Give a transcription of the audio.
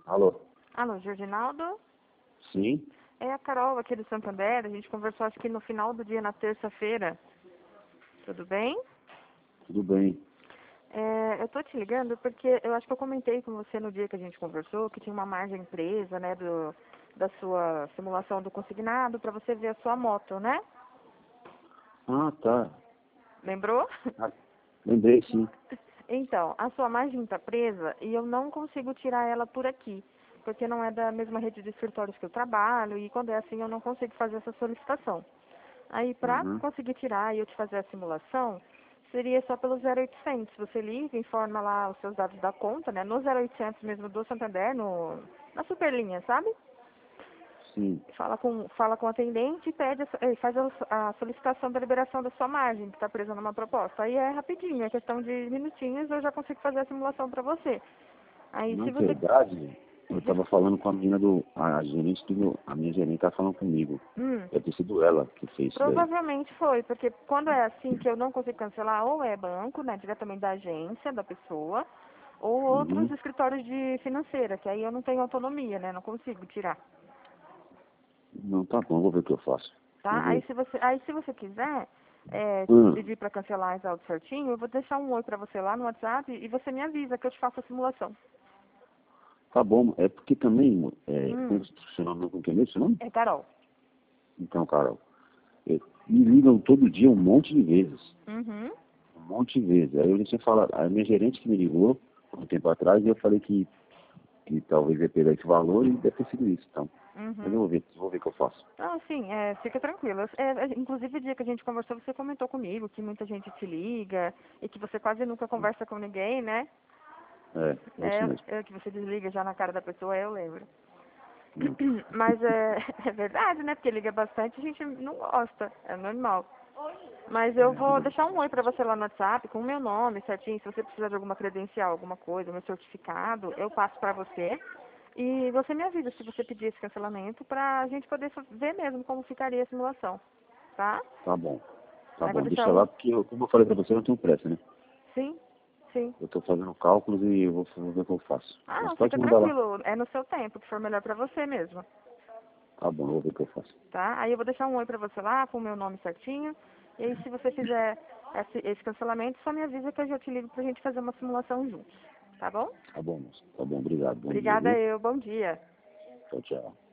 Alô? Alô, Jorginaldo? Sim? É a Carol aqui do Santander. A gente conversou acho que no final do dia, na terça-feira. Tudo bem? Tudo bem. Eu tô te ligando porque eu acho que eu comentei com você no dia que a gente conversou que tinha uma margem presa, né, da sua simulação do consignado para você ver a sua moto, né? Ah, tá. Lembrou? Ah, lembrei, sim. Então, a sua margem está presa e eu não consigo tirar ela por aqui, porque não é da mesma rede de escritórios que eu trabalho e quando é assim eu não consigo fazer essa solicitação. Aí, para Uhum. conseguir tirar e eu te fazer a simulação, seria só pelo 0800. Você liga, informa lá os seus dados da conta, né? No 0800 mesmo do Santander, na superlinha, sabe? Sim. Fala com o atendente e faz a solicitação da liberação da sua margem, que está presa numa proposta. Aí é rapidinho, é questão de minutinhos, eu já consigo fazer a simulação para você. Aí, Na se você... verdade, eu tava falando com a menina a gerente a minha gerente tá falando comigo. Hum, Deve ter sido ela que fez isso daí. provavelmente foi, porque quando é assim que eu não consigo cancelar, ou é banco, né, diretamente da agência, da pessoa, ou outros Uhum. escritórios de financeira, que aí eu não tenho autonomia, né, não consigo tirar. Não, tá bom, vou ver o que eu faço. Vou Tá? ver. Aí se você quiser Hum, pedir para cancelar as autos certinho, eu vou deixar um oi para você lá no WhatsApp e você me avisa que eu te faço a simulação. tá bom. É porque também, Hum, como seu nome, como que é mesmo seu nome? é Carol. Então, Carol, me ligam todo dia um monte de vezes. Uhum, Um monte de vezes. Aí eu tinha falado, a minha gerente que me ligou um tempo atrás e eu falei que talvez ia pegar esse valor e deve ter sido isso, então. Mas eu uhum. vou ver o que eu faço. Não, sim, fica tranquilo. Inclusive, o dia que a gente conversou, você comentou comigo que muita gente te liga e que você quase nunca conversa com ninguém, né? É isso mesmo. Que você desliga já na cara da pessoa, eu lembro. Hum. Mas é verdade, né? Porque liga bastante, a gente não gosta, é normal. Mas eu vou deixar um oi pra você lá no WhatsApp com o meu nome certinho. Se você precisar de alguma credencial, alguma coisa, meu certificado, eu passo pra você. E você me avisa se você pedir esse cancelamento pra gente poder ver mesmo como ficaria a simulação, tá? Tá bom. Tá Aí eu vou bom, deixar deixa lá, um... porque como eu falei pra você, eu não tenho pressa, né? Sim, sim. Eu tô fazendo cálculos e eu vou ver o que eu faço. Ah, Mas não, pode fica mandar lá. tranquilo. É no seu tempo, que for melhor pra você mesmo, Tá bom, eu vou ver o que eu faço. tá? Aí eu vou deixar um oi pra você lá com o meu nome certinho. E aí se você fizer esse cancelamento, só me avisa que eu já te ligo pra gente fazer uma simulação juntos, tá bom? Tá bom, moço. Tá bom, obrigado. Bom dia, Obrigada viu? eu, bom dia. Tchau, tchau.